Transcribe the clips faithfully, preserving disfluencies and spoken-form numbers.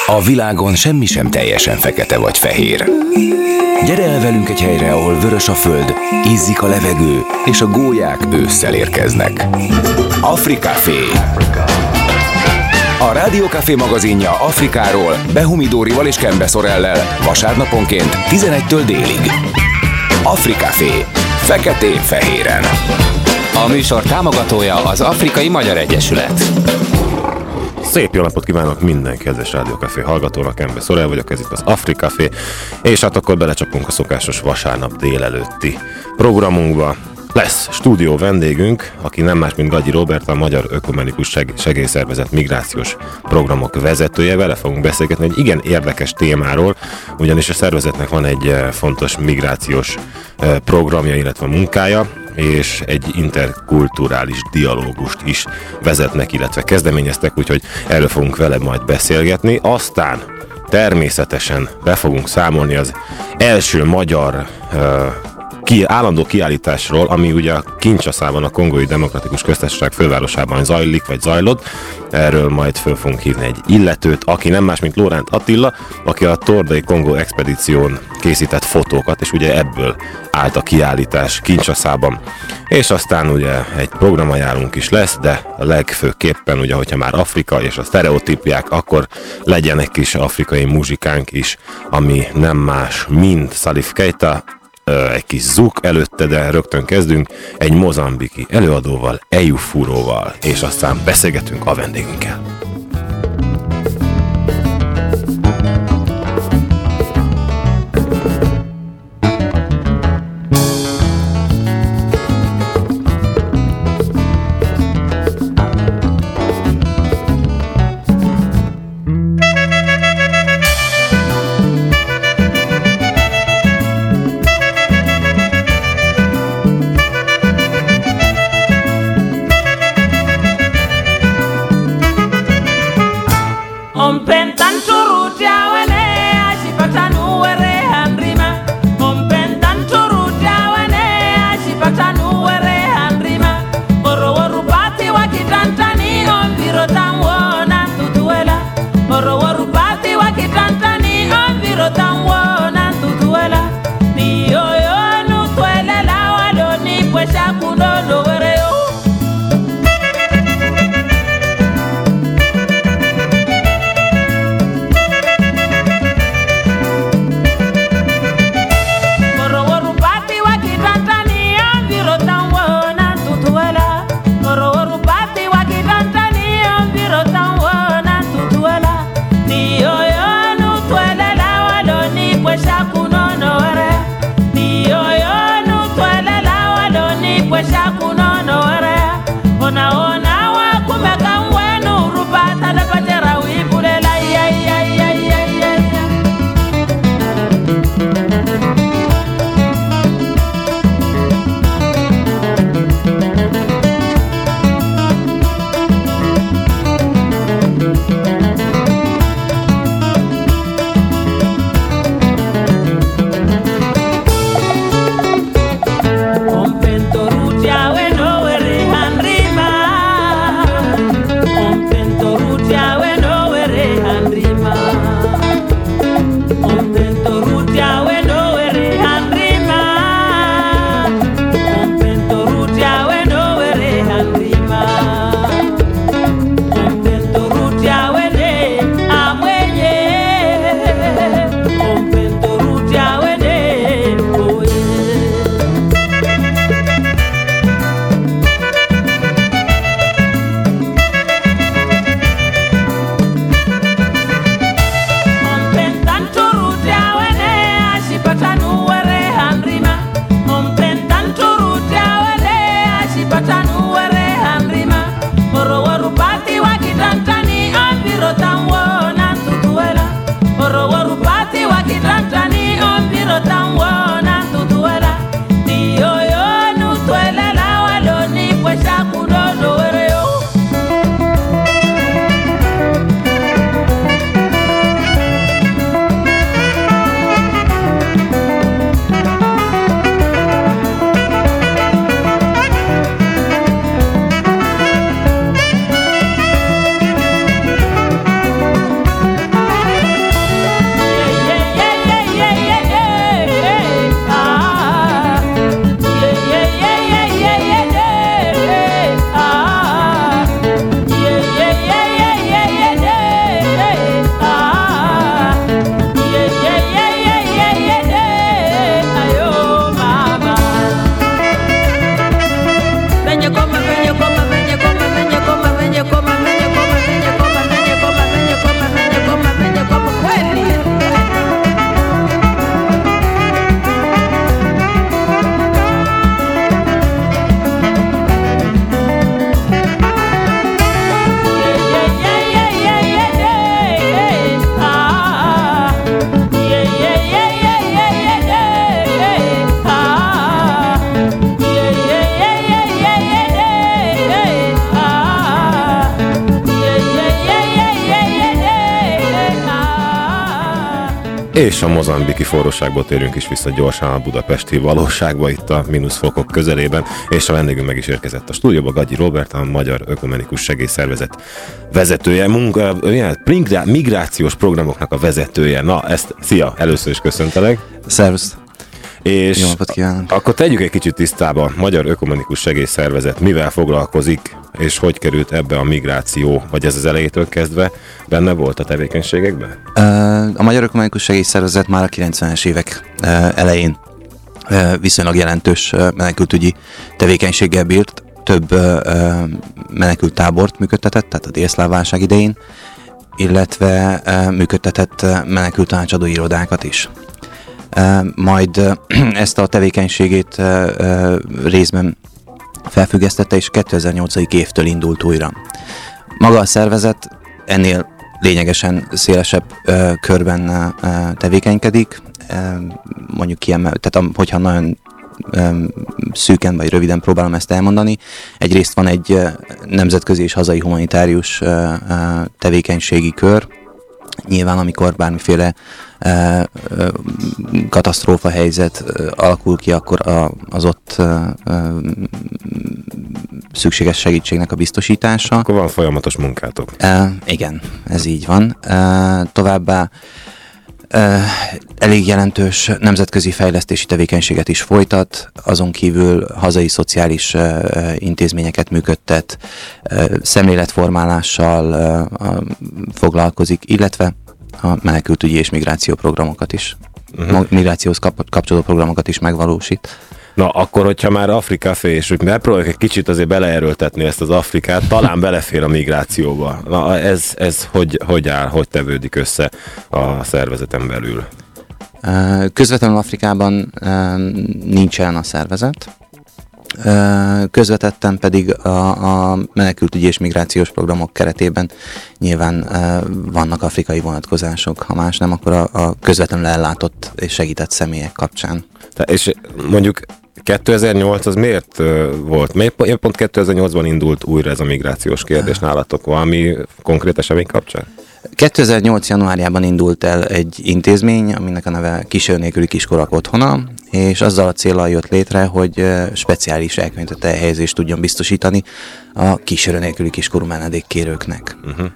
A világon semmi sem teljesen fekete vagy fehér. Gyere el velünk egy helyre, ahol vörös a föld, ízzik a levegő, és a gólyák ősszel érkeznek. Africafé. A Rádiókafé magazinja Afrikáról Behumi Dórival és Kembe Szorellel vasárnaponként tizenegytől délig. Africafé. Feketén-fehéren. A műsor támogatója az Afrikai Magyar Egyesület. Szép jó napot kívánok minden kedves Rádiókafé hallgatónak, Kembe Szorell vagyok, ez itt az Africafé, és hát akkor belecsapunk a szokásos vasárnap délelőtti programunkba. Lesz stúdió vendégünk, aki nem más, mint Gagyi Róbert, a Magyar Ökumenikus Seg- Segélyszervezet migrációs programok vezetője. Vele fogunk beszélgetni egy igen érdekes témáról, ugyanis a szervezetnek van egy fontos migrációs programja, illetve munkája, és egy interkulturális dialógust is vezetnek, illetve kezdeményeztek, úgyhogy erről fogunk vele majd beszélgetni. Aztán természetesen be fogunk számolni az első magyar uh, ki, állandó kiállításról, ami ugye a Kinshaszában, a Kongói Demokratikus Köztársaság fővárosában zajlik, vagy zajlott. Erről majd föl fogunk hívni egy illetőt, aki nem más, mint Lóránt Attila, aki a Tordai Kongó expedíción készített fotókat, és ugye ebből állt a kiállítás Kinshaszában. És aztán ugye egy programajánlónk is lesz, de a legfőképpen ugye, hogyha már Afrika és a sztereotípiák, akkor legyen egy kis afrikai muzsikánk is, ami nem más, mint Salif Keita, egy kis zuk előtte, de rögtön kezdünk egy mozambiki előadóval, Eyufuro-val, és aztán beszélgetünk a vendégünkkel. És a mozambiki forróságból térünk is vissza gyorsan a budapesti valóságba, itt a mínuszfokok közelében, és a vendégünk meg is érkezett a stúdióba, Gagyi Róbert, a Magyar Ökumenikus Segélyszervezet vezetője, munka, migrációs programoknak a vezetője. Na, ezt, szia, először is köszöntelek. Szervusz. És jó napot kívánok. Akkor tegyük egy kicsit tisztába, Magyar Ökumenikus Segélyszervezet mivel foglalkozik, és hogy került ebbe a migráció, vagy ez az elejétől kezdve benne volt a tevékenységekben? A Magyar Ökumenikus Segélyszervezet már a kilencvenes évek elején viszonylag jelentős menekültügyi tevékenységgel bírt, több menekült tábort működtetett, tehát a délszláv válság idején, illetve működtetett menekült tanácsadó irodákat is. Majd ezt a tevékenységét részben felfüggesztette, és kétezer-nyolc évtől indult újra. Maga a szervezet ennél lényegesen szélesebb körben tevékenykedik, mondjuk kiemel, tehát hogyha nagyon szűken vagy röviden próbálom ezt elmondani. Egyrészt van egy nemzetközi és hazai humanitárius tevékenységi kör. Nyilván, amikor bármiféle uh, uh, katasztrófa helyzet uh, alakul ki, akkor a, az ott uh, uh, szükséges segítségnek a biztosítása. Akkor van folyamatos munkátok. Uh, igen, ez így van. Uh, továbbá uh, elég jelentős nemzetközi fejlesztési tevékenységet is folytat, azon kívül hazai szociális uh, intézményeket működtet, uh, szemléletformálással uh, foglalkozik, illetve a menekültügyi és migráció programokat is, uh-huh. migrációhoz kap- kapcsolódó programokat is megvalósít. Na, akkor, hogyha már Afrikafé, és úgy megpróbáljuk egy kicsit azért beleerőltetni ezt az Afrikát, talán belefér a migrációba. Na, ez, ez hogy, hogy áll, hogy tevődik össze a szervezeten belül? Közvetlenül Afrikában nincs jelen a szervezet. Közvetetten pedig a, a menekültügyi és migrációs programok keretében nyilván vannak afrikai vonatkozások, ha más nem, akkor a, a közvetlenül ellátott és segített személyek kapcsán. Te, és mondjuk kétezer-nyolc az miért uh, volt? Miért pont kétezer-nyolcban indult újra ez a migrációs kérdés nálatok? Valami konkrét esemény kapcsán? kétezer-nyolc januárjában indult el egy intézmény, aminek a neve Kísérő nélküli kiskorak otthona, és azzal a céllal jött létre, hogy speciális elkönyvtett elhelyezést tudjon biztosítani a kísérő nélküli kiskorú menedékkérőknek. Uh-huh.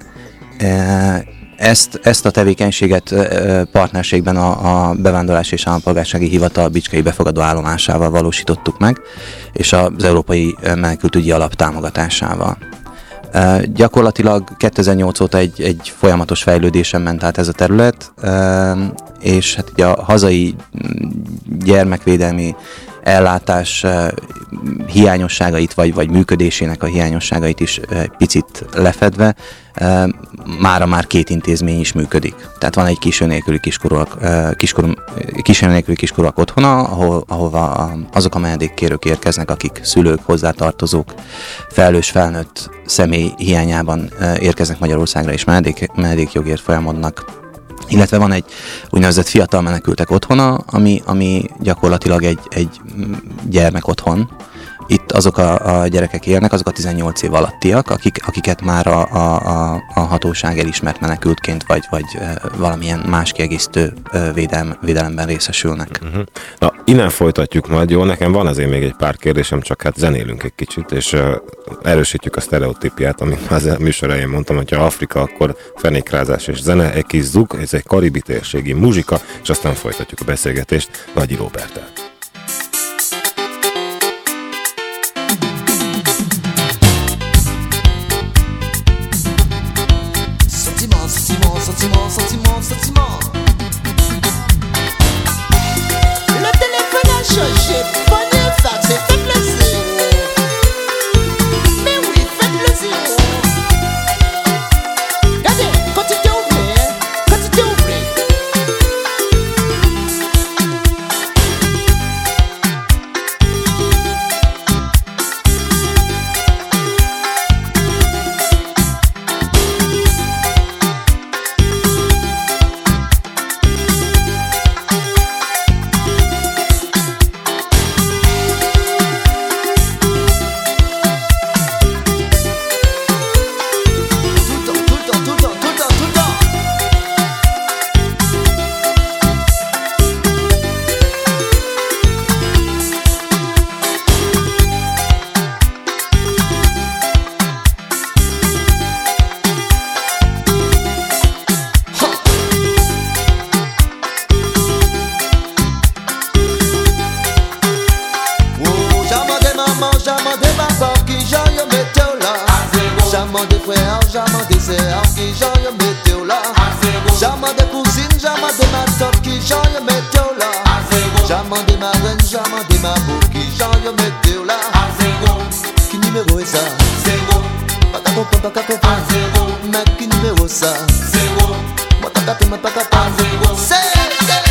Ezt, ezt a tevékenységet partnerségben a, a Bevándorlási és Állampolgársági Hivatal Bicskei befogadó állomásával valósítottuk meg, és az Európai Menekültügyi Alap támogatásával. Uh, gyakorlatilag kétezer-nyolc óta egy, egy folyamatos fejlődésen ment át ez a terület, uh, és hát ugye a hazai gyermekvédelmi ellátás uh, hiányosságait, vagy, vagy működésének a hiányosságait is uh, picit lefedve, uh, mára már két intézmény is működik. Tehát van egy kísérő nélküli kiskorúak, uh, kiskorú, kísérő nélküli kiskorúak otthona, ahol, ahova azok a menedékkérők érkeznek, akik szülők, hozzátartozók, felelős felnőtt személy hiányában uh, érkeznek Magyarországra és menedék, menedékjogért folyamodnak. Illetve van egy úgynevezett fiatal menekültek otthona, ami, ami gyakorlatilag egy, egy gyermek otthon. Itt azok a, a gyerekek élnek, azok a tizennyolc év alattiak, akik, akiket már a, a, a hatóság elismert menekültként, vagy, vagy valamilyen más kiegészítő védelem, védelemben részesülnek. Uh-huh. Na, innen folytatjuk majd, jó? Nekem van azért még egy pár kérdésem, csak hát zenélünk egy kicsit, és uh, erősítjük a sztereotípiát, amit az a műsor elején mondtam, hogyha Afrika, akkor fenékrázás és zene, egy kis zug, ez egy karibi térségi muzsika, és aztán folytatjuk a beszélgetést Gagyi Róberttel. Sentiment, sentiment, sentiment. Le téléphone a changé, prenez fax et faites le zéro. Mais oui, faites le zéro. Regardez, quantité ouvrière, quantité ouvrière. météo là. Jamais de cousine, jamais de ma tante qui j'en y météo là. Jamais de ma reine, jamais de ma beau qui j'en y météo là. Qui numéro est ça? Pas qu'à comprendre, pas qu'à comprendre. Mais qui numéro ça? Moi t'as qu'à pas qu'à pas. C'est, c'est.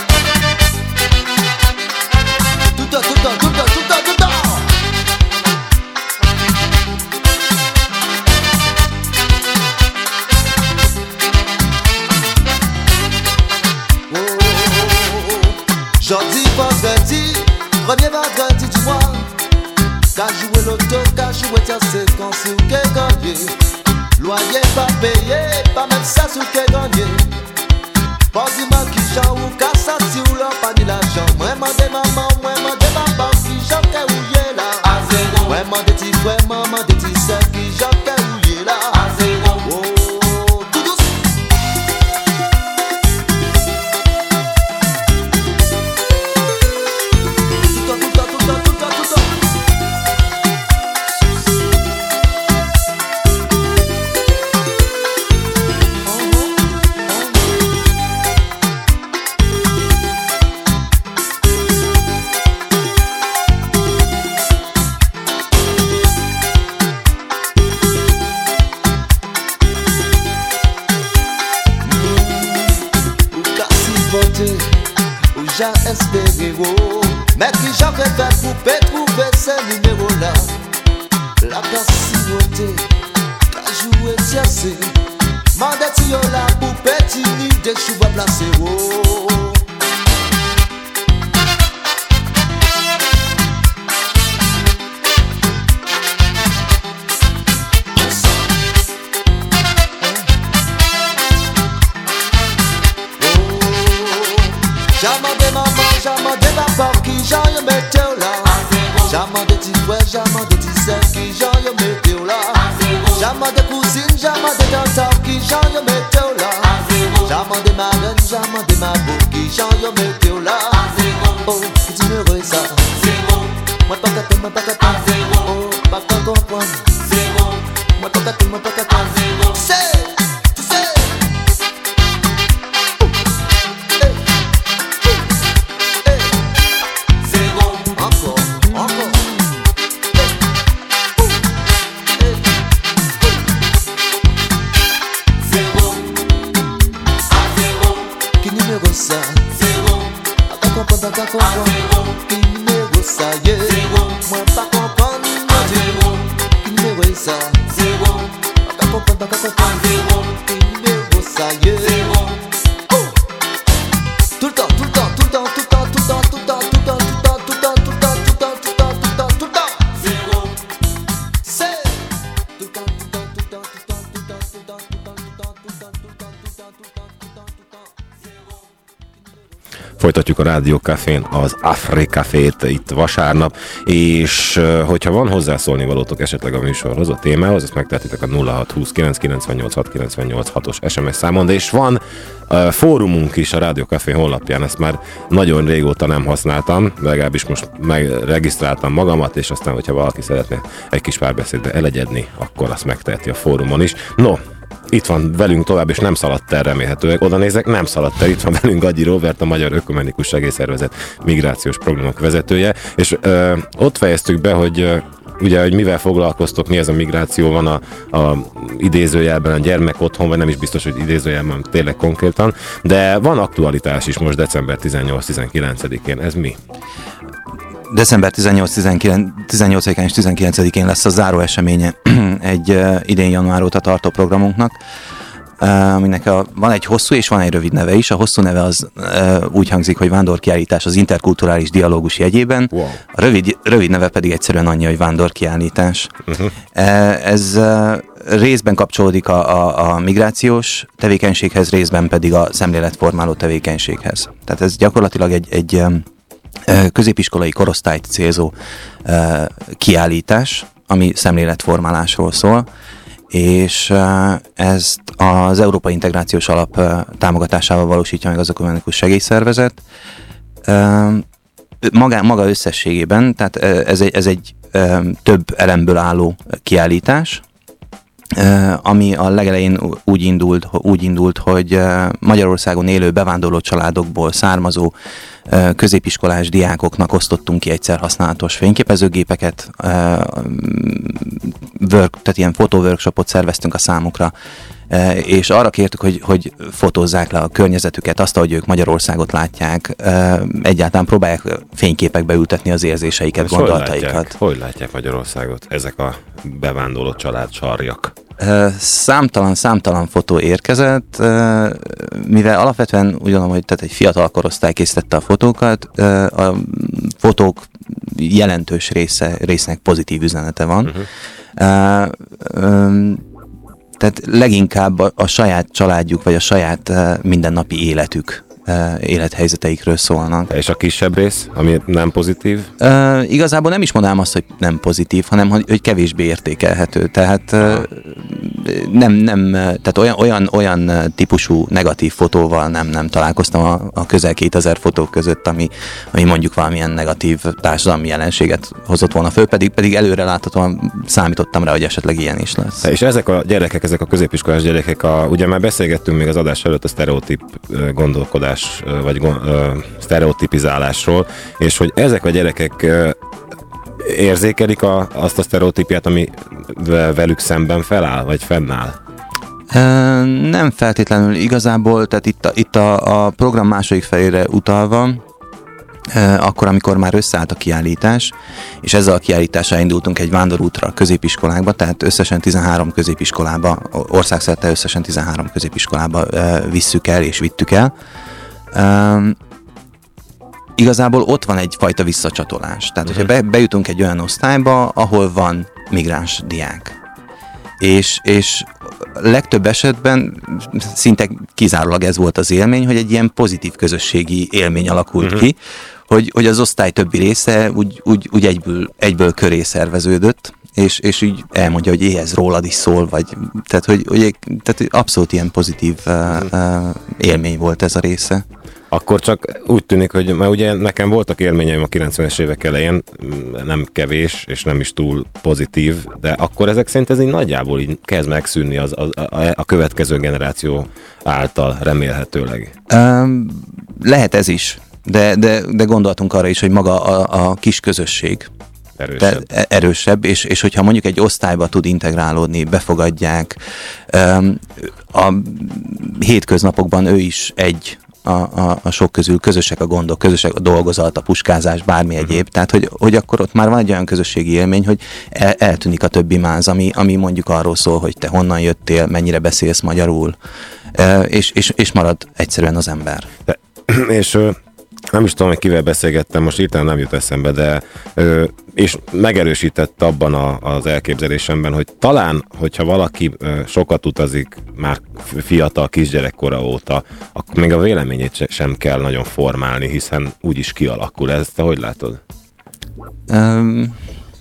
Tout le temps, tout le temps, tout le temps, tout le temps, tout le temps. Jeudi, vendredi, premier vendredi du mois. Qu'a joué l'auto, qu'a joué tiens c'est quand c'est ou qu'est gagné. Loyer pas payé, pas même ça sous qu'est gagné. Pas du mal qui j'en ou qu'à sorti ou l'on pas ni l'argent. Moi mandé maman, moi mandé papa qui j'en qu'est ou yé là. Moi mandé ti frère, moi mandé ti sœur qui j'en qu'est ou yé là. Oh, tout douce. Ou j'ai espéré, oh. Mais qui j'aurais fait pour trouver ce numéro là. La cassimoté, qu'a joué tiercé. Mandati yo la pour petit nid de chou va placer, oh. Jamais de maman, jamais de papa qui j'en y météo là. Jamais de petits frères, jamais de petits sœurs qui j'en y météo là. Jamais de cousines, jamais de tantes qui j'en y météo là. Jamais de ma reine, jamais de ma beau qui j'en y météo là. Oh, qui numéro est ça? Moi pas qu'à moi pas qu'à oh, pas qu'à comprendre. Moi pas qu'à moi pas qu'à c'est, c'est. Ça, pas comprendre, pas comprendre. Qui numéro ça, yeah. Moi pas comprendre, qui numéro ça. Pas comprendre, pas comprendre. Qui numéro ça, yeah. Tout le temps, tout le temps, tout le temps, tout le temps, tout le temps, tout le temps, tout le temps, tout le temps, tout le temps, tout le temps, tout le temps, tout le temps, tout le temps. C'est tout le temps, tout le temps, tout le temps, tout le temps, tout le temps, tout le temps, tout le temps, tout le temps, tout le temps, tout le temps, tout le temps, tout le temps, tout le temps, tout le temps. Folytatjuk a Rádió Cafén az Afrikafét itt vasárnap, és hogyha van hozzászólni valótok esetleg a műsorhoz, a témához, ezt megtehetitek a nulla hat húsz kilenc kilencvennyolc hat kilencvennyolc hatos es em es számon, de és van uh, fórumunk is a Rádió Café honlapján, ezt már nagyon régóta nem használtam, legalábbis most megregisztráltam magamat, és aztán, hogyha valaki szeretne egy kis párbeszédbe elegyedni, akkor azt megteheti a fórumon is. No, itt van velünk tovább, és nem szaladt el remélhetőleg. Oda nézek, nem szaladt el. Itt van velünk Agyi Róbert, a Magyar Ökumenikus Segélyszervezet migrációs programok vezetője, és ö, ott fejeztük be, hogy ö, ugye, hogy mivel foglalkoztok, mi ez a migráció, van a, a idézőjelben a gyermek otthon, vagy nem is biztos, hogy idézőjelben tényleg konkrétan, de van aktualitás is most december tizennyolc-tizenkilencedikén. Ez mi? december tizennyolcadikán és tizenkilencedikén lesz a záró eseménye egy uh, idén január óta tartó programunknak, uh, aminek a, van egy hosszú és van egy rövid neve is. A hosszú neve az uh, úgy hangzik, hogy vándorkiállítás az interkulturális dialógus jegyében. Wow. A rövid, rövid neve pedig egyszerűen annyi, hogy vándorkiállítás. Uh-huh. Uh, ez uh, részben kapcsolódik a, a, a migrációs tevékenységhez, részben pedig a szemléletformáló tevékenységhez. Tehát ez gyakorlatilag egy, egy um, középiskolai korosztályt célzó uh, kiállítás, ami szemléletformálásról szól, és uh, ezt az Európai Integrációs Alap uh, támogatásával valósítja meg az Ökumenikus Segélyszervezet. Uh, maga, maga összességében, tehát uh, ez egy, ez egy uh, több elemből álló kiállítás, ami a legelején úgy indult, úgy indult, hogy Magyarországon élő bevándorló családokból származó középiskolás diákoknak osztottunk ki egyszer használatos fényképezőgépeket, work, tehát ilyen fotoworkshopot szerveztünk a számukra, és arra kértük, hogy, hogy fotózzák le a környezetüket, azt, ahogy ők Magyarországot látják, egyáltalán próbálják fényképekbe ültetni az érzéseiket, és gondolataikat. Hogy látják, hogy látják Magyarországot ezek a bevándorló család sarjak? Számtalan, számtalan fotó érkezett, mivel alapvetően úgy gondolom, hogy tehát egy fiatal korosztály készítette a fotókat, a fotók jelentős része, résznek pozitív üzenete van. Uh-huh. Tehát leginkább a, a saját családjuk, vagy a saját mindennapi életük, élethelyzeteikről szólnak. És a kisebb rész, ami nem pozitív? Uh, igazából nem is mondanám azt, hogy nem pozitív, hanem hogy, hogy kevésbé értékelhető. Tehát uh, nem, nem, tehát olyan, olyan, olyan típusú negatív fotóval nem, nem találkoztam a, a közel kétezer fotók között, ami, ami mondjuk valamilyen negatív társadalmi jelenséget hozott volna föl, pedig, pedig előre láthatóan számítottam rá, hogy esetleg ilyen is lesz. És ezek a gyerekek, ezek a középiskolás gyerekek, a, ugye már beszélgettünk még az adás előtt a sztereotíp gondolkodás, vagy sztereotipizálásról, és hogy ezek a gyerekek érzékelik a, azt a sztereotípiát, ami velük szemben feláll, vagy fennáll? Nem feltétlenül igazából, tehát itt a, itt a, a program második felére utalva, akkor, amikor már összeállt a kiállítás, és ezzel a kiállítással indultunk egy vándorútra a középiskolákba, tehát összesen tizenhárom középiskolába, országszerte összesen tizenhárom középiskolába visszük el és vittük el. Um, igazából ott van egyfajta visszacsatolás. Tehát, hogyha be, bejutunk egy olyan osztályba, ahol van migráns diák. És, és legtöbb esetben szinte kizárólag ez volt az élmény, hogy egy ilyen pozitív közösségi élmény alakult uh-huh. ki, hogy, hogy az osztály többi része úgy, úgy, úgy egyből, egyből köré szerveződött, és, és úgy elmondja, hogy ez rólad is szól, vagy tehát, hogy, hogy tehát abszolút ilyen pozitív uh, uh, élmény volt ez a része. Akkor csak úgy tűnik, hogy mert ugye nekem voltak élményeim a kilencvenes évek elején, nem kevés, és nem is túl pozitív, de akkor ezek szerint ez így nagyjából így kezd megszűnni az, a, a, a következő generáció által remélhetőleg. Um, lehet ez is, de, de, de gondoltunk arra is, hogy maga a, a kis közösség erősebb, de, erősebb és, és hogyha mondjuk egy osztályba tud integrálódni, befogadják, um, a hétköznapokban ő is egy A, a, a sok közül közösek a gondok, közösek a dolgozat, a puskázás, bármi uh-huh. egyéb. Tehát, hogy, hogy akkor ott már van egy olyan közösségi élmény, hogy el, eltűnik a többi máz, ami, ami mondjuk arról szól, hogy te honnan jöttél, mennyire beszélsz magyarul, e, és, és, és marad egyszerűen az ember. De, és nem is tudom, hogy kivel beszélgettem, most hirtelen nem jut eszembe, de és megerősített abban a, az elképzelésemben, hogy talán, hogyha valaki sokat utazik már fiatal kisgyerekkora óta, akkor még a véleményét sem kell nagyon formálni, hiszen úgyis kialakul. Ezt te hogy látod? Um...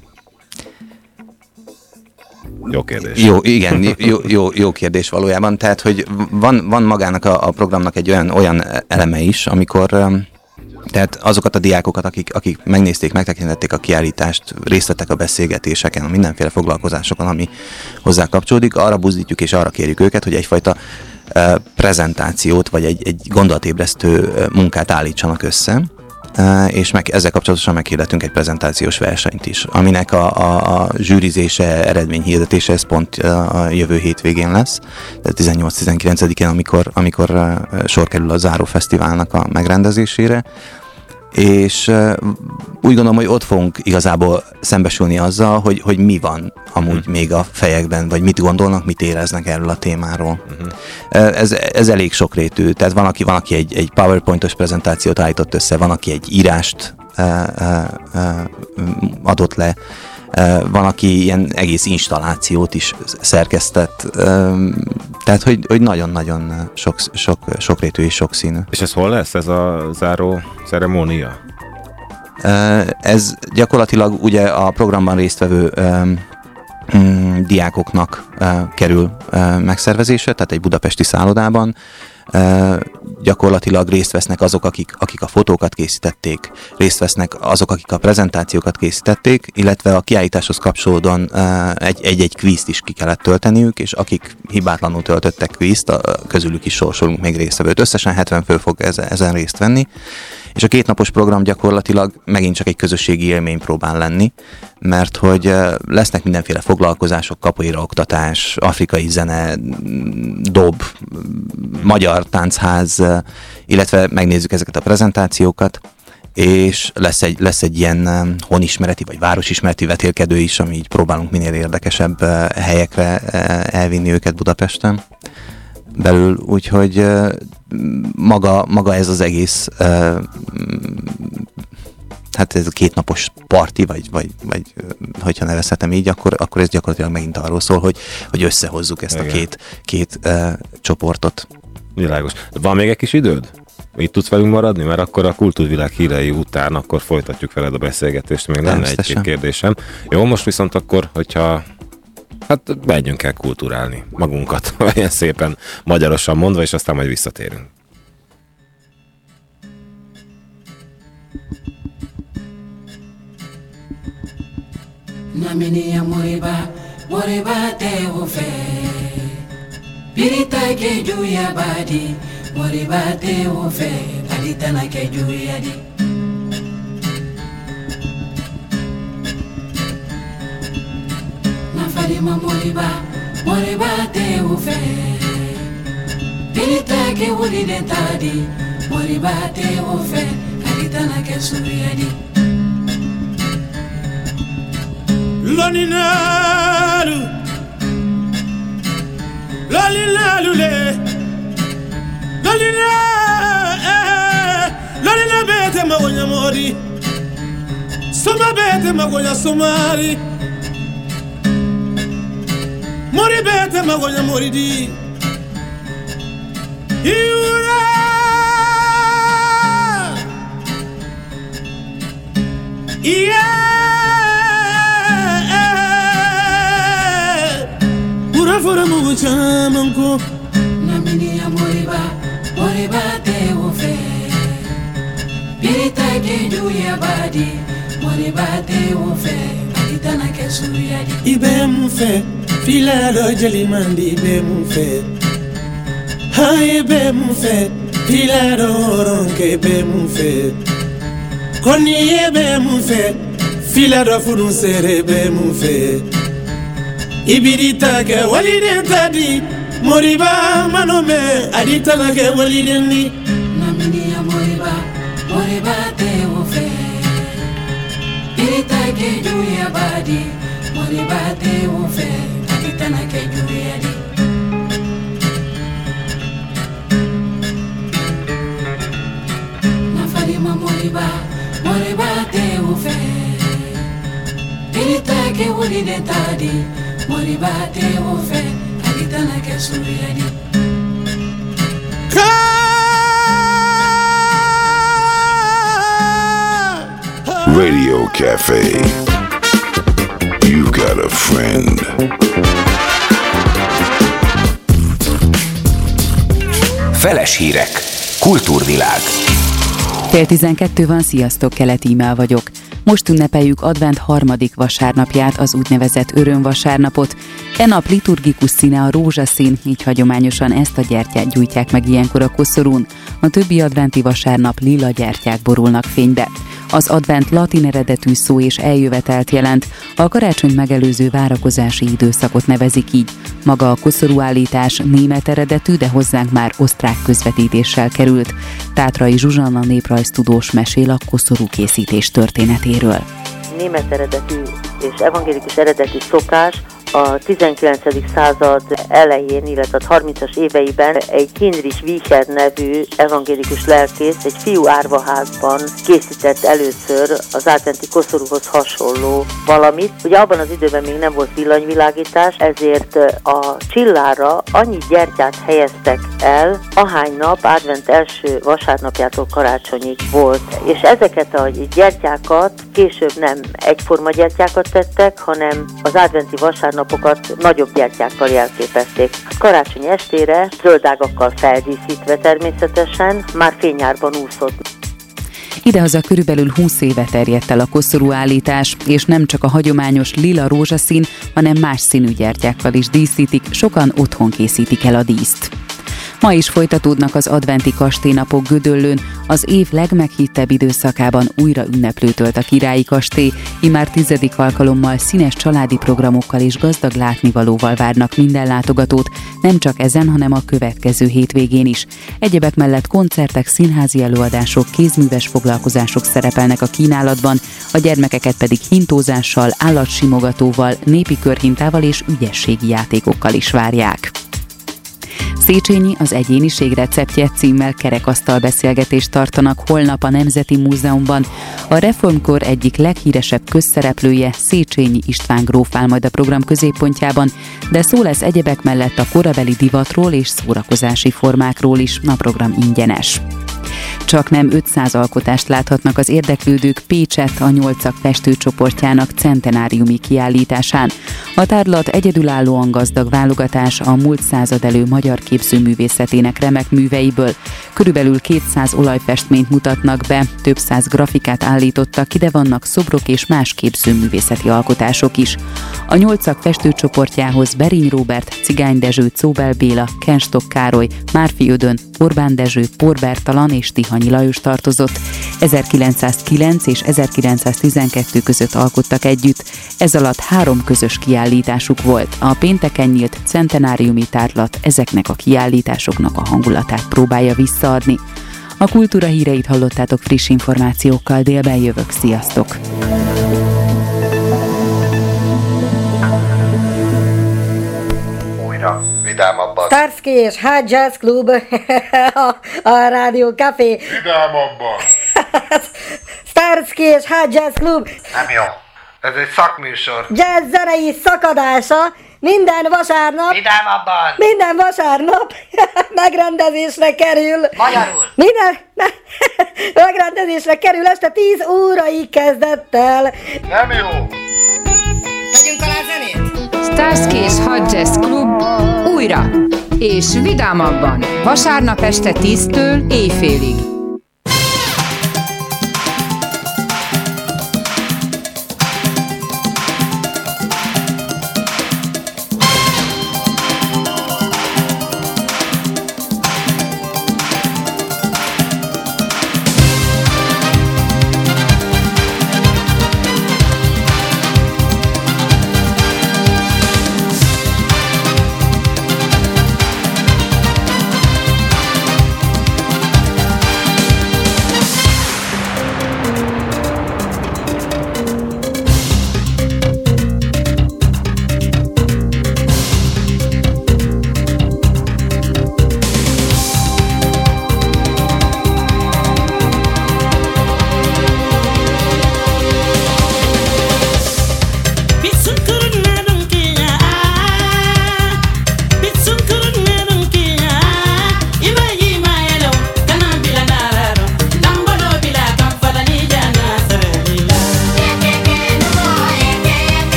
Jó kérdés. Jó, igen, jó, jó, jó kérdés valójában. Tehát, hogy van, van magának a, a programnak egy olyan, olyan eleme is, amikor tehát azokat a diákokat, akik, akik megnézték, megtekintették a kiállítást, részt vettek a beszélgetéseken, a mindenféle foglalkozásokon, ami hozzá kapcsolódik, arra buzdítjuk és arra kérjük őket, hogy egyfajta uh, prezentációt, vagy egy, egy gondolatébresztő munkát állítsanak össze, Uh, és meg, ezzel kapcsolatosan meghirdetünk egy prezentációs versenyt is, aminek a, a, a zsűrizése, eredményhirdetése, ez pont a jövő hétvégén lesz, tehát tizennyolc-tizenkilencedikén, amikor, amikor uh, sor kerül a záró fesztiválnak a megrendezésére, és uh, úgy gondolom, hogy ott fogunk igazából szembesülni azzal, hogy, hogy mi van amúgy hmm. még a fejekben, vagy mit gondolnak, mit éreznek erről a témáról. Hmm. Uh, ez, ez elég sokrétű, tehát van, aki, van, aki egy, egy PowerPointos prezentációt állított össze, van, aki egy írást uh, uh, uh, adott le, uh, van, aki ilyen egész installációt is szerkesztett, uh, tehát, hogy, hogy nagyon-nagyon sok, sok, sokrétű és sokszínű. És ez hol lesz, ez a záró ceremónia? Ez gyakorlatilag ugye a programban résztvevő um, um, diákoknak uh, kerül uh, megszervezésre, tehát egy budapesti szállodában. Gyakorlatilag részt vesznek azok, akik, akik a fotókat készítették, részt vesznek azok, akik a prezentációkat készítették, illetve a kiállításhoz kapcsolódóan egy-egy kvízt is ki kellett tölteniük, és akik hibátlanul töltöttek kvízt, közülük is sorsolunk még résztvevőt. Összesen hetven fő fog ezen részt venni, és a kétnapos program gyakorlatilag megint csak egy közösségi élmény próbál lenni, mert hogy lesznek mindenféle foglalkozások, capoeira oktatás, afrikai zene, dob, magyar táncház, illetve megnézzük ezeket a prezentációkat, és lesz egy, lesz egy ilyen honismereti vagy városismereti vetélkedő is, ami így próbálunk minél érdekesebb helyekre elvinni őket Budapesten belül, úgyhogy maga, maga ez az egész, hát ez a kétnapos parti, vagy, vagy, vagy hogyha nevezhetem így, akkor, akkor ez gyakorlatilag megint arról szól, hogy, hogy összehozzuk ezt Igen. a két, két uh, csoportot. Világos. Van még egy kis időd? Itt tudsz velünk maradni? Mert akkor a kultúrvilág hírei után akkor folytatjuk veled a beszélgetést, még lenne egy-két kérdésem. Jó, most viszont akkor, hogyha hát menjünk el kulturálni magunkat, olyan szépen magyarosan mondva, és aztán majd visszatérünk. Naminiya moriba, moriba te ufe. Pirita ke juya badi, moriba te ufe. Alitana ke juya di. Nafalima moriba, moriba te ufe. Pirita ke uri dentadi, moriba te ufe. Alitana ke suya di. Lolinalu, lolinalu le, lolina, lolina bete magonya mori, soma bete magonya somari, mori bete magonya mori di, iura, iya. Fora mugu chaman ko namini ya moriba moriba te ufe pirita ke juya badi moriba te ufe alitana ke suya di ibe mu fe filalo jeli mandi ibe mu fe ha ibe mu fe filalo ronke ibe mu fe koni ibe mu fe filalo furun sere ibe mu fe Ibirita ke waliden tadi moriba manome aditana ke waliden ni namini ya moriba moriba te ufe Ibirita ke juya badi moriba te ufe aditana ke juya di Nafalima moriba moriba te ufe Ibirita ke waliden tadi Moriba te ufe, alitana ke suriyadi. Radio Cafe. You got a friend. Feles hírek. Kultúrvilág. Fél tizenkettő van, sziasztok, Keleti Imál vagyok. Most ünnepeljük advent harmadik vasárnapját, az úgynevezett örömvasárnapot. E nap liturgikus színe a rózsaszín, így hagyományosan ezt a gyertyát gyújtják meg ilyenkor a koszorún. A többi adventi vasárnap lila gyertyák borulnak fénybe. Az advent latin eredetű szó és eljövetelt jelent, a karácsonyt megelőző várakozási időszakot nevezik így. Maga a koszorúállítás német eredetű, de hozzánk már osztrák közvetítéssel került. Tátrai Zsuzsanna néprajztudós mesél a koszorúkészítés történetéről. Német eredetű és evangélikus eredetű szokás a tizenkilencedik század elején, illetve a harmincas éveiben egy Heinrich Wicher nevű evangélikus lelkész egy fiú árvaházban készített először az adventi koszorúhoz hasonló valamit. Ugye abban az időben még nem volt villanyvilágítás, ezért a csillára annyi gyertyát helyeztek el, ahány nap advent első vasárnapjától karácsonyig volt. És ezeket a gyertyákat később nem egyforma gyertyákat tettek, hanem az adventi vasárnap vasárnapokat nagyobb gyertyákkal jelképezték. Karácsony estére zöldágakkal feldíszítve természetesen már fényárban úszott. Idehaza körülbelül húsz éve terjedt el a koszorúállítás, és nem csak a hagyományos lila rózsaszín, hanem más színű gyertyákkal is díszítik, sokan otthon készítik el a díszt. Ma is folytatódnak az adventi kastélynapok Gödöllőn, az év legmeghittebb időszakában újra ünneplő tölt a Királyi Kastély, immár tizedik alkalommal színes családi programokkal és gazdag látnivalóval várnak minden látogatót, nem csak ezen, hanem a következő hétvégén is. Egyebek mellett koncertek, színházi előadások, kézműves foglalkozások szerepelnek a kínálatban, a gyermekeket pedig hintózással, állatsimogatóval, népi körhintával és ügyességi játékokkal is várják. Széchenyi az egyéniség receptje címmel kerekasztal beszélgetést tartanak holnap a Nemzeti Múzeumban. A reformkor egyik leghíresebb közszereplője, Széchenyi István gróf áll majd a program középpontjában, de szó lesz egyebek mellett a korabeli divatról és szórakozási formákról is, a program ingyenes. Csak nem ötszáz alkotást láthatnak az érdeklődők Pécsett a Nyolcak festőcsoportjának centenáriumi kiállításán. A tárlat egyedülállóan gazdag válogatás a múlt század elő magyar képzőművészetének remek műveiből. Körülbelül kétszáz olajfestményt mutatnak be, több száz grafikát állítottak, ide vannak szobrok és más képzőművészeti alkotások is. A Nyolcak festőcsoportjához Beriny Róbert, Cigány Dezső, Czóbel Béla, Kenstok Károly, Márfi Ödön, Orbán Dezső, Por Bertalan és Tihanyi Lajos tartozott. ezerkilencszázkilenc és ezerkilencszáztizenkettő között alkottak együtt, ez alatt három közös kiállításuk volt. A pénteken nyílt centenáriumi tárlat ezeknek a kiállításoknak a hangulatát próbálja visszaadni. A kultúra híreit hallottátok friss információkkal, délben jövök, sziasztok! Vidámabban. Starsky és Hot Jazz Club a, a Rádió Café. Vidámabban. Starsky és Hot Jazz Club. Nem jó. Ez egy szakműsor. Jazz zenei szakadása minden vasárnap. Vidámabban. Minden vasárnap megrendezésre kerül. Magyarul. Minden megrendezésre kerül este tíz óraig kezdettel. Nem jó. Tegyünk alá zenét. Starsky és Hot Jazz Club újra és vidámabban vasárnap este tíztől éjfélig.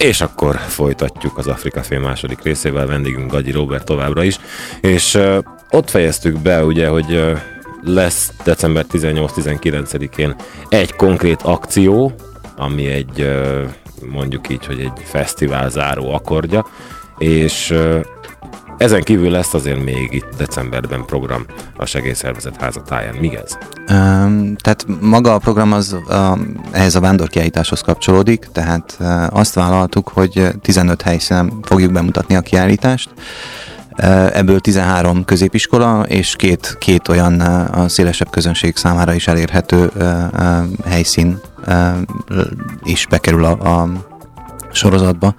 És akkor folytatjuk az Afrikafé második részével, vendégünk Gagyi Róbert továbbra is, és uh, ott fejeztük be ugye, hogy uh, lesz december tizennyolc-tizenkilencedikén egy konkrét akció, ami egy uh, mondjuk így, hogy egy fesztivál záró akkordja, és uh, ezen kívül lesz azért még itt decemberben program a Segélyszervezet házatáján. Mi ez? Um, tehát maga a program az um, ehhez a vándorkiállításhoz kapcsolódik, tehát uh, azt vállaltuk, hogy tizenöt helyszínen fogjuk bemutatni a kiállítást. Uh, ebből tizenhárom középiskola és két, két olyan uh, a szélesebb közönség számára is elérhető uh, uh, helyszín uh, is bekerül a, a sorozatba.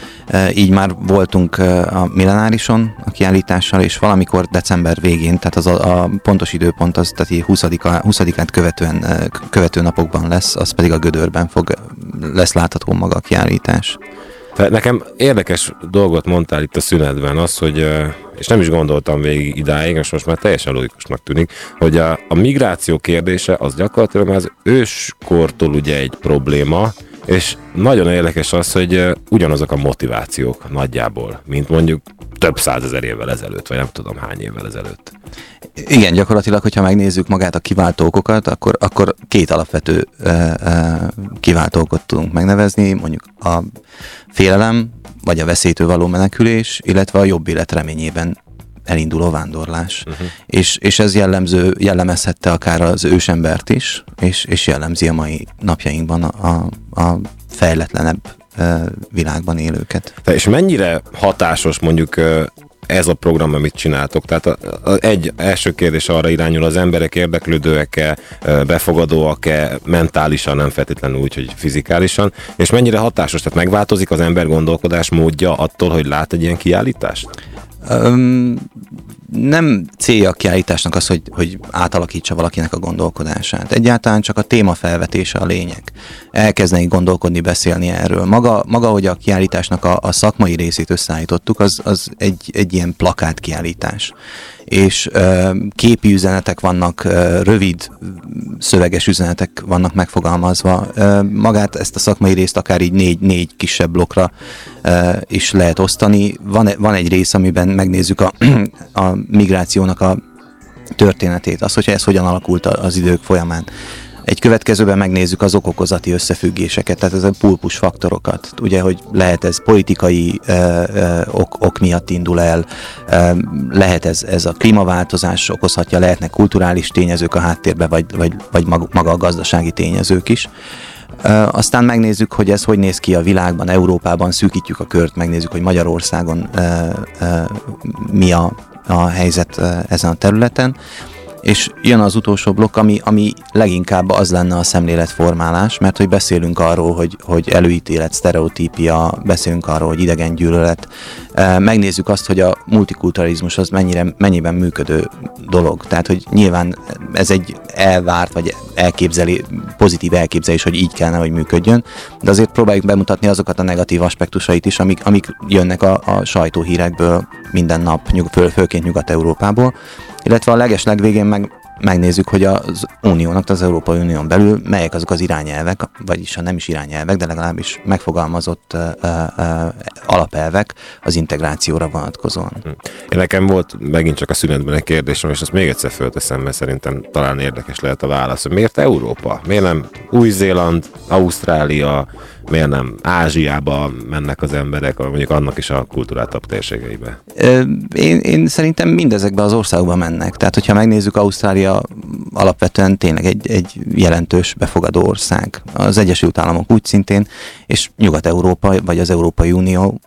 Így már voltunk a Millenárison a kiállítással, és valamikor december végén, tehát az a, a pontos időpont az, tehát huszadikát követően, követő napokban lesz, az pedig a Gödörben fog, lesz látható maga a kiállítás. Nekem érdekes dolgot mondtál itt a szünetben, az, hogy, és nem is gondoltam végig idáig, és most már teljesen logikusnak tűnik, hogy a, a migráció kérdése az gyakorlatilag az őskortól ugye egy probléma, és nagyon érdekes az, hogy ugyanazok a motivációk nagyjából, mint mondjuk több százezer évvel ezelőtt, vagy nem tudom hány évvel ezelőtt. Igen, gyakorlatilag, hogyha megnézzük magát a kiváltó okokat, akkor, akkor két alapvető uh, uh, kiváltó okot tudunk megnevezni, mondjuk a félelem, vagy a veszélytől való menekülés, illetve a jobb élet reményében elinduló vándorlás. Uh-huh. És, és ez jellemző, jellemezhette akár az ősembert is, és, és jellemzi a mai napjainkban a, a fejletlenebb uh, világban élőket. És mennyire hatásos mondjuk ez a program, amit csináltok? Tehát a, a, egy első kérdés arra irányul, az emberek érdeklődőek-e, befogadóak-e, mentálisan, nem feltétlenül úgy, hogy fizikálisan, és mennyire hatásos? Tehát megváltozik az ember gondolkodás módja attól, hogy lát egy ilyen kiállítást? Um, nem célja a kiállításnak az, hogy, hogy átalakítsa valakinek a gondolkodását. Egyáltalán csak a téma felvetése a lényeg. Elkezdeni gondolkodni, beszélni erről. Maga, maga hogy a kiállításnak a, a szakmai részét összeállítottuk, az, az egy, egy ilyen plakát kiállítás. És uh, képi üzenetek vannak, uh, rövid szöveges üzenetek vannak megfogalmazva. Uh, magát ezt a szakmai részt akár így négy, négy kisebb blokkra uh, is lehet osztani. Van, van egy rész, amiben megnézzük a, a migrációnak a történetét, az, hogyha ez hogyan alakult az idők folyamán. Egy következőben megnézzük az okokozati összefüggéseket, tehát ez a pulpus faktorokat. Ugye, hogy lehet ez politikai ö, ö, ok, ok miatt indul el, ö, lehet ez, ez a klímaváltozás okozhatja, lehetnek kulturális tényezők a háttérben, vagy, vagy, vagy maga a gazdasági tényezők is. Ö, aztán megnézzük, hogy ez hogy néz ki a világban, Európában, szűkítjük a kört, megnézzük, hogy Magyarországon ö, ö, mi a, a helyzet ö, ezen a területen. És jön az utolsó blokk, ami, ami leginkább az lenne a szemléletformálás, mert hogy beszélünk arról, hogy, hogy előítélet, sztereotípia, beszélünk arról, hogy idegengyűlölet. Megnézzük azt, hogy a multikulturalizmus az mennyire, mennyiben működő dolog. Tehát, hogy nyilván ez egy elvárt, vagy elképzelé, pozitív elképzelés, hogy így kellene, hogy működjön, de azért próbáljuk bemutatni azokat a negatív aspektusait is, amik, amik jönnek a, a sajtóhírekből minden nap, nyug, föl, főként Nyugat-Európából, illetve a leges legvégén meg megnézzük, hogy az Uniónak, az Európai Unión belül melyek azok az irányelvek, vagyis ha nem is irányelvek, de legalábbis megfogalmazott uh, uh, alapelvek az integrációra vonatkozóan. Én nekem volt megint csak a szünetben egy kérdésem, és azt még egyszer fölteszem, mert szerintem talán érdekes lehet a válasz. Miért Európa? Miért nem Új-Zéland, Ausztrália, miért nem Ázsiába mennek az emberek, mondjuk annak is a kultúráltabb térségeibe? Én, én szerintem mindezekbe az országokba mennek. Tehát, hogyha megnézzük, Ausztrália alapvetően tényleg egy, egy jelentős befogadó ország. Az Egyesült Államok úgy szintén, és Nyugat-Európa, vagy az Európai Unió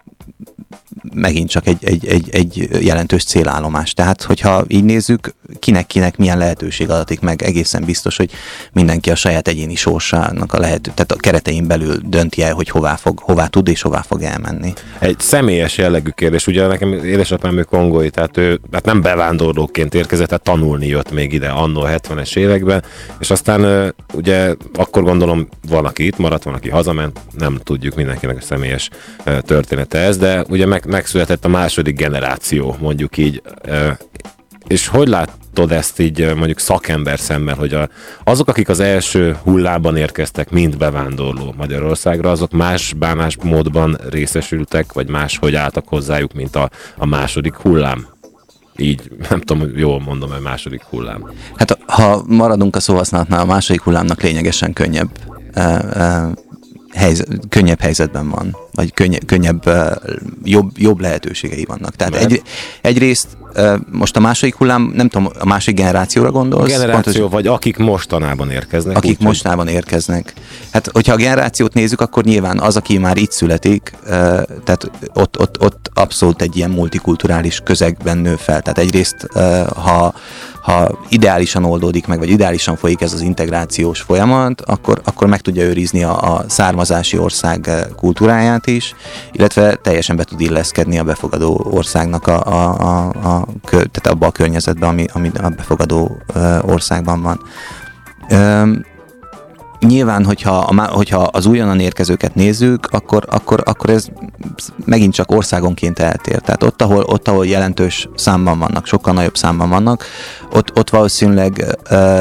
megint csak egy, egy, egy, egy jelentős célállomás. Tehát, hogyha így nézzük, kinek-kinek milyen lehetőség adatik meg, egészen biztos, hogy mindenki a saját egyéni sorsának a lehető, tehát a keretein belül dönti el, hogy hová, fog, hová tud és hová fog elmenni. Egy személyes jellegű kérdés, ugye nekem édesapám ő kongói, tehát ő hát nem bevándorlóként érkezett, tehát tanulni jött még ide annó hetvenes években, és aztán ugye akkor gondolom van, aki itt maradt, van, aki hazament, nem tudjuk mindenkinek a személyes története ez, de ugye meg, megszületett a második generáció, mondjuk így. És hogy lát látod ezt így mondjuk szakember szemmel, hogy a, azok, akik az első hullában érkeztek, mint bevándorló Magyarországra, azok más bánásmódban részesültek, vagy máshogy álltak hozzájuk, mint a, a második hullám? Így, nem tudom, jól mondom, hogy második hullám. Hát ha maradunk a szóhasználatnál, a második hullámnak lényegesen könnyebb, uh, uh, helyzet, könnyebb helyzetben van, vagy könny- könnyebb, uh, jobb, jobb lehetőségei vannak. Tehát egy, egyrészt uh, most a második hullám, nem tudom, a másik generációra gondolsz? A generáció, pontos, vagy akik mostanában érkeznek. Akik úgy, mostanában hogy... érkeznek. Hát, hogyha a generációt nézzük, akkor nyilván az, aki már itt születik, uh, tehát ott, ott, ott abszolút egy ilyen multikulturális közegben nő fel. Tehát egyrészt, uh, ha ha ideálisan oldódik meg, vagy ideálisan folyik ez az integrációs folyamat, akkor, akkor meg tudja őrizni a, a származási ország kultúráját is, illetve teljesen be tud illeszkedni a befogadó országnak a, a, a, a, tehát abba a környezetbe, ami, ami a befogadó országban van. Üm, Nyilván, hogyha, a, hogyha az újonnan érkezőket nézzük, akkor, akkor, akkor ez megint csak országonként eltér. Tehát ott, ahol, ott, ahol jelentős számban vannak, sokkal nagyobb számban vannak, ott, ott valószínűleg, uh,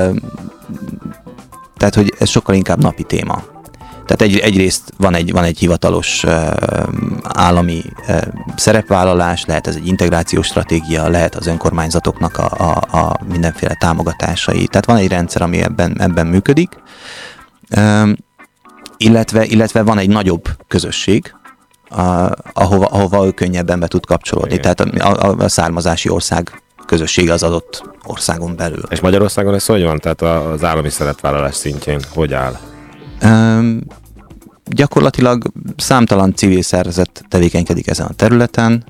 tehát hogy ez sokkal inkább napi téma. Tehát egy, egyrészt van egy, van egy hivatalos uh, állami uh, szerepvállalás, lehet ez egy integrációs stratégia, lehet az önkormányzatoknak a, a, a mindenféle támogatásai. Tehát van egy rendszer, ami ebben, ebben működik. Um, illetve, illetve van egy nagyobb közösség, uh, ahova, ahova ő könnyebben be tud kapcsolódni. Igen. Tehát a, a, a származási ország közössége az adott országon belül. És Magyarországon ez hogy van? Tehát az állami szerepvállalás szintjén hogy áll? Um, gyakorlatilag számtalan civil szervezet tevékenykedik ezen a területen.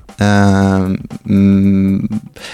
Um,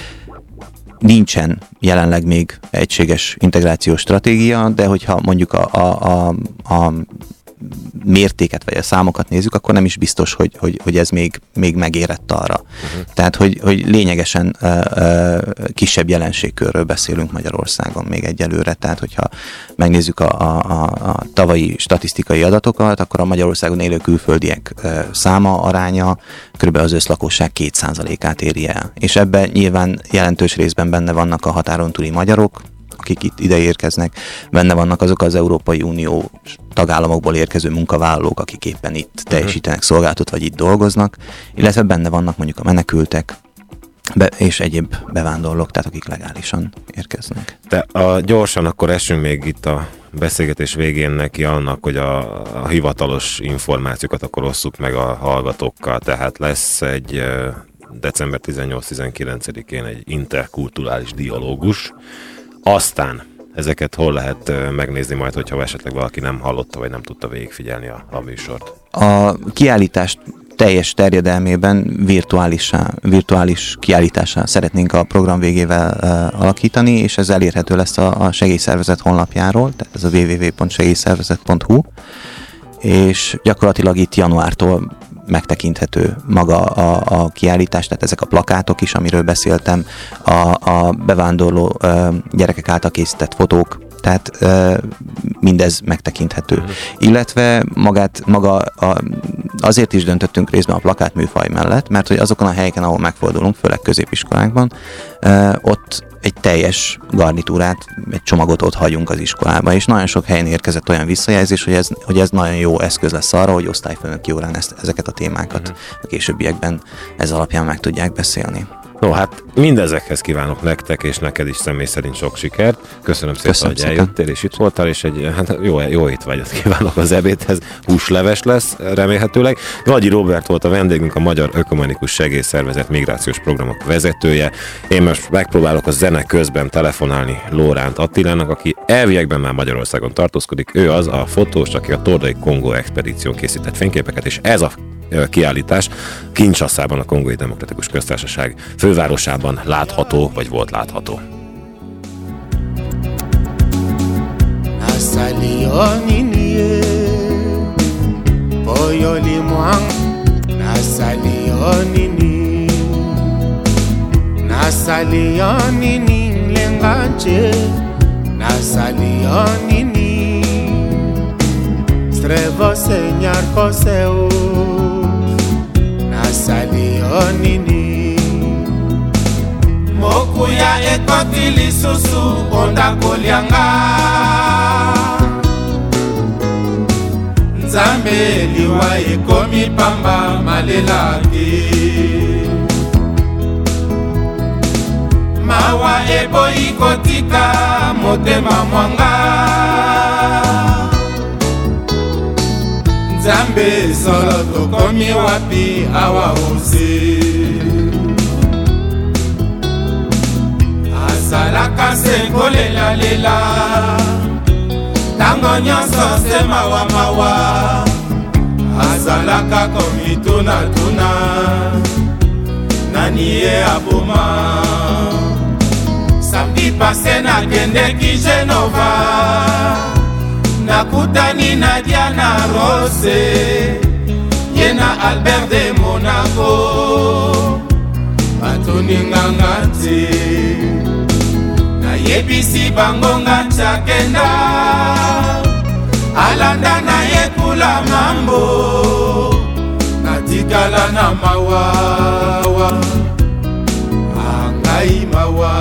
Nincsen jelenleg még egységes integrációs stratégia, de hogyha mondjuk a, a, a, a mértéket vagy a számokat nézzük, akkor nem is biztos, hogy, hogy, hogy ez még, még megérett arra. Uh-huh. Tehát, hogy, hogy lényegesen uh, uh, kisebb jelenségkörről beszélünk Magyarországon még egyelőre. Tehát, hogyha megnézzük a, a, a tavalyi statisztikai adatokat, akkor a Magyarországon élő külföldiek uh, száma, aránya kb. Az összlakosság két százalékát éri el. És ebben nyilván jelentős részben benne vannak a határon túli magyarok, akik itt ide érkeznek, benne vannak azok az Európai Unió tagállamokból érkező munkavállalók, akik éppen itt teljesítenek szolgáltatot, vagy itt dolgoznak, illetve benne vannak mondjuk a menekültek, be, és egyéb bevándorlók, tehát akik legálisan érkeznek. De a, gyorsan akkor esünk még itt a beszélgetés végén neki annak, hogy a, a hivatalos információkat akkor osszuk meg a hallgatókkal, tehát lesz egy december tizennyolc-tizenkilencedikén egy interkulturális dialógus. Aztán ezeket hol lehet megnézni majd, hogyha esetleg valaki nem hallotta, vagy nem tudta végigfigyelni a, a műsort? A kiállítást teljes terjedelmében virtuálisá, virtuális kiállításra szeretnénk a program végével uh, alakítani, és ez elérhető lesz a, a segélyszervezet honlapjáról, tehát ez a double-u double-u double-u pont segélyszervezet pont hu, és gyakorlatilag itt januártól megtekinthető maga a, a kiállítás, tehát ezek a plakátok is, amiről beszéltem, a, a bevándorló uh, gyerekek által készített fotók, tehát uh, mindez megtekinthető. Mm. Illetve magát, maga a, azért is döntöttünk részben a plakátműfaj mellett, mert hogy azokon a helyeken, ahol megfordulunk, főleg középiskolákban, uh, ott egy teljes garnitúrát, egy csomagot ott hagyunk az iskolába, és nagyon sok helyen érkezett olyan visszajelzés, hogy ez, hogy ez nagyon jó eszköz lesz arra, hogy osztályfőnöki órán ezt, ezeket a témákat mm. a későbbiekben ez alapján meg tudják beszélni. No, hát mindezekhez kívánok nektek, és neked is személy szerint sok sikert. Köszönöm szépen, Köszönöm hogy szépen. eljöttél, és itt voltál, és egy hát jó, jó étvágyat kívánok az ebédhez. Húsleves lesz remélhetőleg. Nagyi Róbert volt a vendégünk, a Magyar Ökumenikus Segélyszervezet migrációs programok vezetője. Én most megpróbálok a zene közben telefonálni Lóránt Attilának, aki elviekben már Magyarországon tartózkodik. Ő az a fotós, aki a Tordai Kongó expedíción készített fényképeket, és ez a kiállítás Kinshaszában, a Kongói Demokratikus Köztársaság fővárosában látható, vagy volt látható. Mokuya ekoti mokili lisusu ponda kolianga Nzambe liwa ekomi pamba malelaki Mawa eboyi kotika motema mwanga Nzambe solo tokomi wapi awa osi Asalaka se kolela lela Tango nyonso se mawa mawa Asalaka komituna tuna Nani ye aboma Samedi passé na kendeki Genova Nakutani na Diana Rose Yena Albert de Monaco Batoni ngangati Na yebisi bangonga chakenda Alanda na yekula mambo Natikala na mawa Angai mawa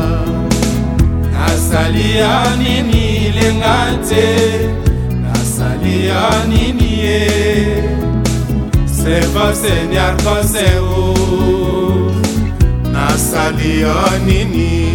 Nasalia nini lengate Nasalia nini ye Seva senyar koseo Nasalia nini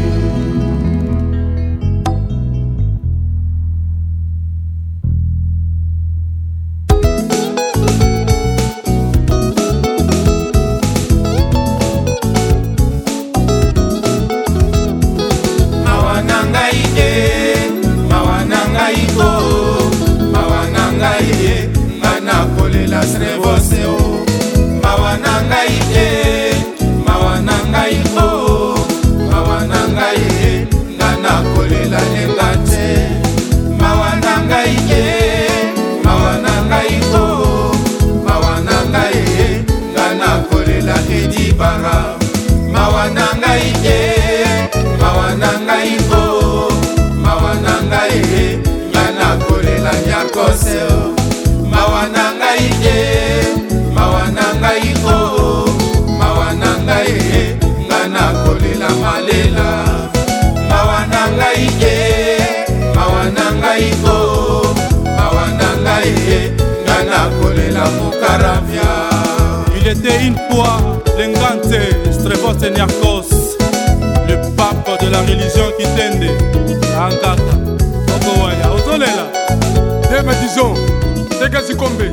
Il était une fois l'engante Strevos Niarchos, le pape de la religion Kitende. Ankata, Okowaya, Ozolela, Demetizon, Tekasikombe.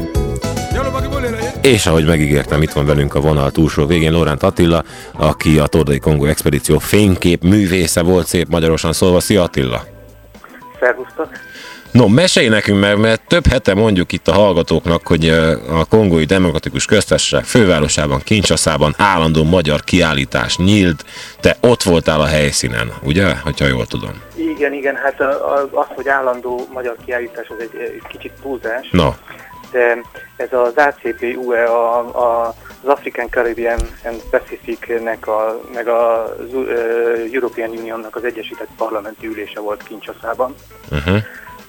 És ahogy megígértem, itt van velünk a vonal túlsó végén Lóránt Attila, aki a Tordai Kongó Expedíció fénykép művésze volt, szép magyarosan szólva. Szia Attila! Szervusztok! No, mesélj nekünk meg, mert több hete mondjuk itt a hallgatóknak, hogy a Kongói Demokratikus Köztársaság fővárosában, Kinshaszában állandó magyar kiállítás nyílt. Te ott voltál a helyszínen, ugye? Hogyha jól tudom. Igen, igen, hát az, hogy állandó magyar kiállítás, az egy, egy kicsit túlzás. No. De ez az á cé pé u e, a, a, az African Caribbean and Pacific-nek, a, meg az uh, European Unionnak az Egyesített Parlamenti Ülése volt Kinshaszában. Uh-huh.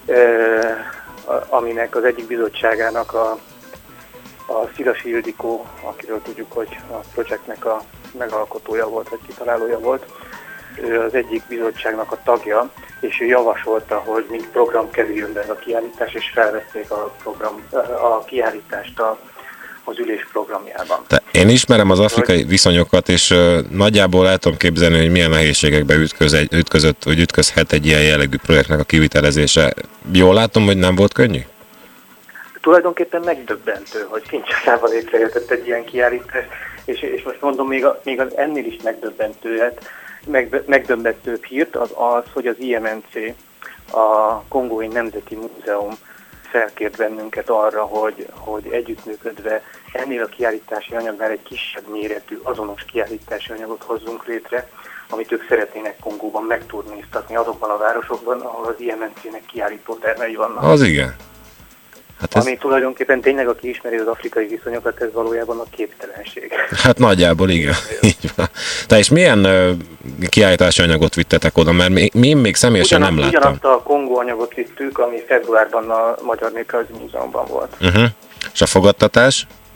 Aminek az egyik bizottságának a, a Szilasi Ildikó, akiről tudjuk, hogy a projektnek a megalkotója volt, vagy kitalálója volt, ő az egyik bizottságnak a tagja, és ő javasolta, hogy mint program kerüljön be ez a kiállítás, és felvették a, program, a kiállítást a, az ülés programjában. Te, én ismerem az afrikai viszonyokat, és uh, nagyjából el tudom képzelni, hogy milyen nehézségekbe ütköz egy, ütközött, vagy ütközhet egy ilyen jellegű projektnek a kivitelezése. Jól látom, hogy nem volt könnyű? Tulajdonképpen megdöbbentő, hogy Kinshaszában létrejöttett egy ilyen kiállítás, és, és most mondom, még, a, még az ennél is megdöbbentőet, meg, megdöbbentőbb hírt az az, hogy az i em en cé, a Kongói Nemzeti Múzeum felkért bennünket arra, hogy, hogy együttműködve ennél a kiállítási anyagnál egy kisebb méretű, azonos kiállítási anyagot hozzunk létre, amit ők szeretnének Kongóban megturnéztatni azokban a városokban, ahol az i em en cének kiállító termei vannak. Az igen. Hát ez... Ami tulajdonképpen tényleg, aki ismeri az afrikai viszonyokat, ez valójában a képtelenség. Hát nagyjából igen. Így van. Te és milyen uh, kiállítási anyagot vittetek oda? Mert mi, mi még személyesen Ugyan, nem láttam. Ugyanazt a Kongó anyagot vittük, ami februárban a Magyar Néprajzi Múzeumban volt. Uh-huh. És a fogadtatás?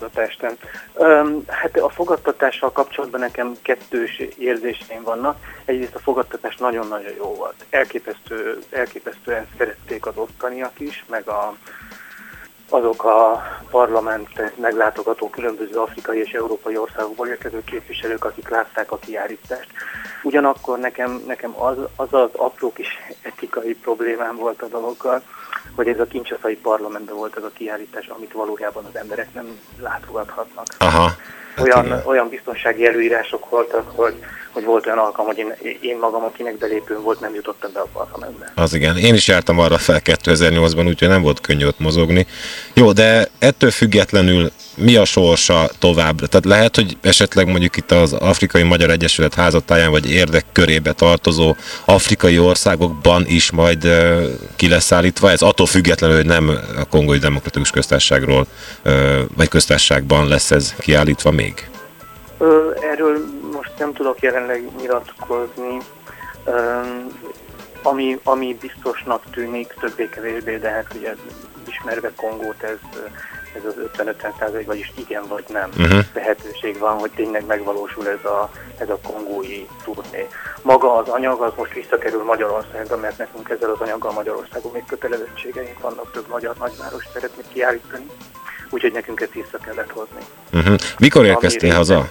Budapesten. Öm, hát a fogadtatással kapcsolatban nekem kettős érzéseim vannak. Egyrészt a fogadtatás nagyon-nagyon jó volt. Elképesztő, elképesztően szerették az ottaniak is, meg a, azok a parlamentet meglátogató különböző afrikai és európai országokból érkező képviselők, akik látták a kiállítást. Ugyanakkor nekem, nekem az, az az apró kis etikai problémám volt a dologgal, hogy ez a kinshasai parlamentben volt ez a kiállítás, amit valójában az emberek nem látogathatnak. Aha. Olyan, olyan biztonsági előírások voltak, hogy, hogy volt olyan alkalom, hogy én, én magam, akinek belépőm volt, nem jutottam be a parlamentbe. Az igen. Én is jártam arra fel kétezer-nyolcban, úgyhogy nem volt könnyű ott mozogni. Jó, de ettől függetlenül mi a sorsa továbbra? Tehát lehet, hogy esetleg mondjuk itt az Afrikai Magyar Egyesület házatáján vagy érdekkörébe tartozó afrikai országokban is majd uh, ki lesz állítva. Ez attól függetlenül, hogy nem a Kongói Demokratikus Köztársaságról uh, vagy köztársaságban lesz ez kiállítva még? Ö, erről most nem tudok jelenleg nyilatkozni. Ö, ami, ami biztosnak tűnik, többé-kevésbé, de hát ugye ismerve Kongót, ez, ez az ötven-ötven százalék, vagyis igen vagy nem uh-huh. lehetőség van, hogy tényleg megvalósul ez a, ez a kongói turné. Maga az anyag az most visszakerül Magyarországra, mert nekünk ezzel az anyaggal Magyarországon még kötelezettségeink vannak, több magyar nagyváros szeretnék kiállítani, úgyhogy nekünk ezt vissza kellett hozni. Uh-huh. Mikor érkeztél haza?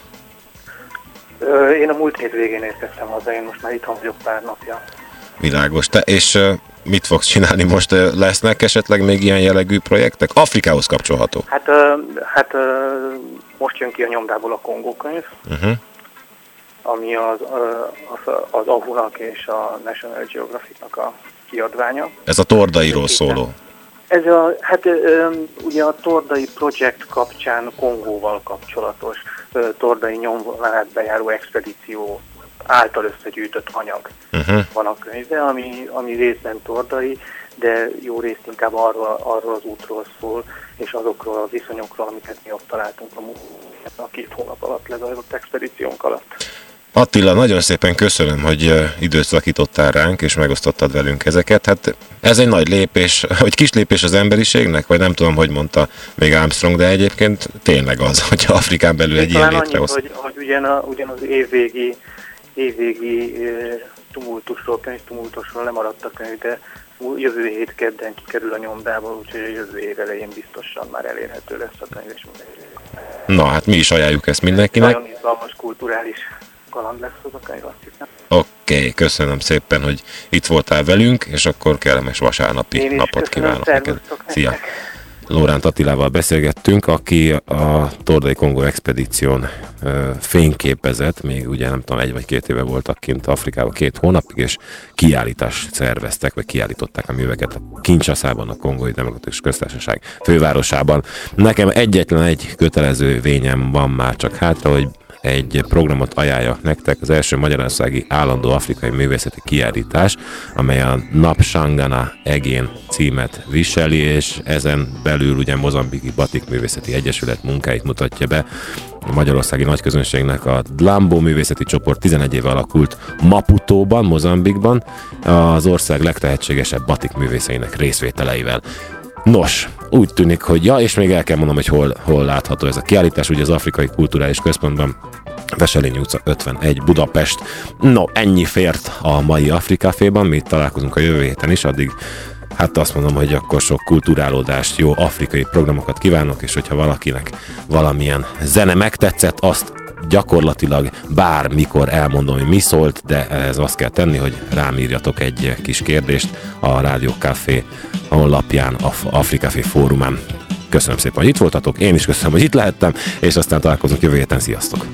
Ö, én a múlt hét végén érkeztem haza, én most már itthon vagyok pár napja. Világos. Te, és uh, mit fogsz csinálni most? Uh, lesznek esetleg még ilyen jellegű projektek? Afrikához kapcsolható? Hát, uh, hát uh, most jön ki a nyomdából a Kongó könyv, uh-huh. ami az, uh, az, az á vé u-nak és a National Geographic-nak a kiadványa. Ez a tordairól szóló. Ez a, hát uh, ugye a tordai projekt kapcsán Kongóval kapcsolatos uh, tordai nyomvonalát bejáró expedíció által összegyűjtött anyag uh-huh. van a könyvben, ami, ami részben tordai, de jó részt inkább arról, arról az útról szól, és azokról a viszonyokról, amiket mi ott találtunk a, a két hónap alatt lezajlott expedíciónk alatt. Attila, nagyon szépen köszönöm, hogy időt szakítottál ránk, és megosztottad velünk ezeket. Hát ez egy nagy lépés, hogy kis lépés az emberiségnek, vagy nem tudom, hogy mondta még Armstrong, de egyébként tényleg az, hogy Afrikán belül egy ilyen létrehoz. Hogy, hogy ugyan, a, ugyan az évvégi évvégi e, tumultusról, könyvtumultusról nem maradt a könyv, de jövő hét kedden kikerül a nyomdából, úgyhogy a jövő év elején biztosan már elérhető lesz a könyv. És na, hát mi is ajánljuk ezt mindenkinek. Nagyon izgalmas kulturális kaland lesz az a könyv, azt hiszem. Oké, okay, köszönöm szépen, hogy itt voltál velünk, és akkor kellemes vasárnapi napot kívánok neked. Szia! Lóránt Attilával beszélgettünk, aki a Tordai Kongó expedíción ö, fényképezett, még ugye nem tudom, egy vagy két éve voltak kint Afrikában, két hónapig, és kiállítást szerveztek, vagy kiállították a műveket a Kinshasában, a Kongói Demokratikus Köztársaság fővárosában. Nekem egyetlen egy kötelező vényem van már csak hátra, hogy egy programot ajánljak nektek, az első magyarországi állandó afrikai művészeti kiállítás, amely a Napsangana Egén címet viseli, és ezen belül ugye Mozambiki Batik Művészeti Egyesület munkáit mutatja be. A magyarországi nagyközönségnek a Dlambo művészeti csoport tizenegy éve alakult Maputóban, Mozambikban, az ország legtehetségesebb batik művészeinek részvételeivel. Nos, úgy tűnik, hogy ja, és még el kell mondanom, hogy hol, hol látható ez a kiállítás, ugye az Afrikai Kulturális Központban, Veselényi utca ötvenegy, Budapest. No, ennyi fért a mai Afrikaféban, mi itt találkozunk a jövő héten is, addig hát azt mondom, hogy akkor sok kulturálódást, jó afrikai programokat kívánok, és hogyha valakinek valamilyen zene megtetszett, azt gyakorlatilag bármikor elmondom, hogy mi szólt, de ez azt kell tenni, hogy rám írjatok egy kis kérdést a Rádió Café honlapján, a Afrikafé fórumán. Köszönöm szépen, hogy itt voltatok, én is köszönöm, hogy itt lehettem, és aztán találkozunk jövő héten, sziasztok!